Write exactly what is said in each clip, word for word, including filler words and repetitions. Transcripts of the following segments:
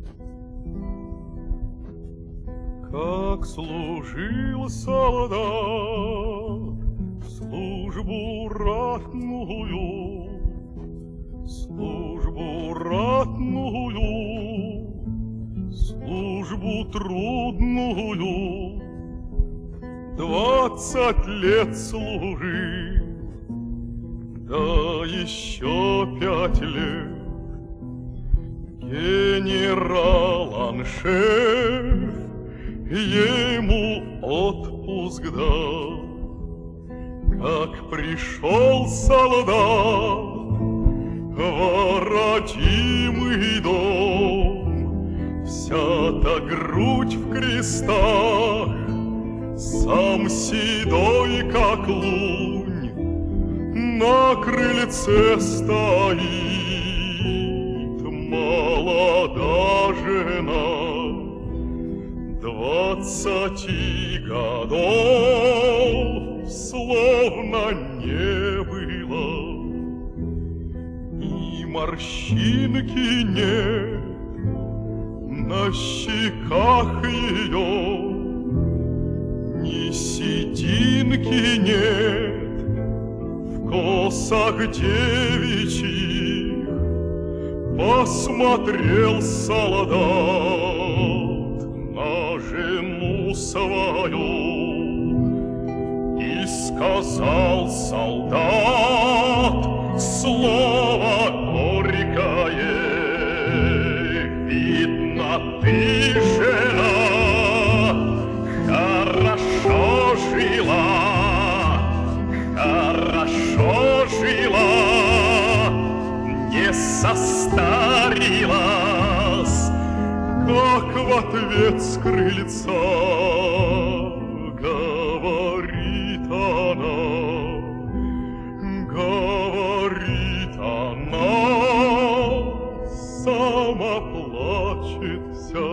Как служил солдат службу ратную, службу ратную, службу трудную, двадцать лет служил, да еще пять лет. Генерал-аншеф ему отпуск дал. Как пришел солдат в воротимый дом, вся-то грудь в крестах, сам седой, как лунь, на крыльце стоит молода жена. Двадцати годов словно не было, и морщинки нет на щеках ее, ни сединки нет в косах девичьих. Посмотрел солдат на жену свою и сказал солдат слово горькое: видно, ты, жена, хорошо жила, хорошо жила, не состарилась. Как в ответ с крыльца говорит она, говорит она, сама плачет вся.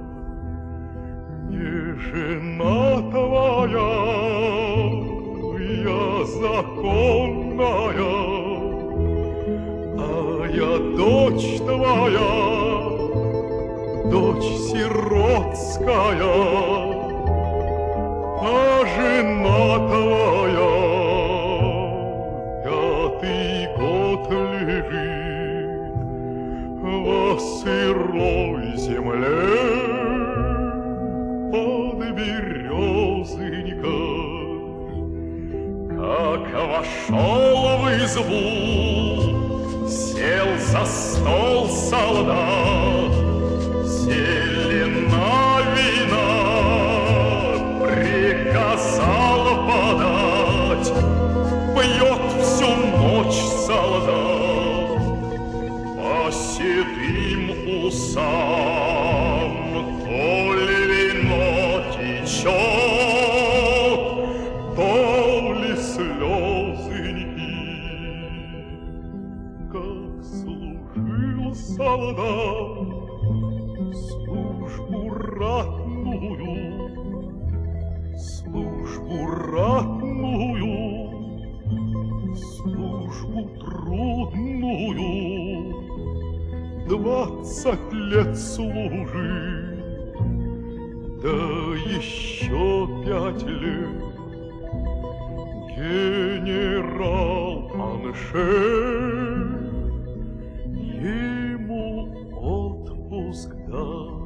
Не жена твоя, я законная, а я дочь твоя, дочь сиротская, а жена твоя пятый год лежит во сырой земле под березонькой. Как вошел в избу, сел за стол солдат, зелена вина приказал подать. Пьет всю ночь солдат, по седым усам то ли вино течет, то ли слезоньки. Как служил солдат службу ратную, службу ратную, службу трудную, двадцать лет служил, да еще пять лет. Генерал-аншеф ему отпуск дал.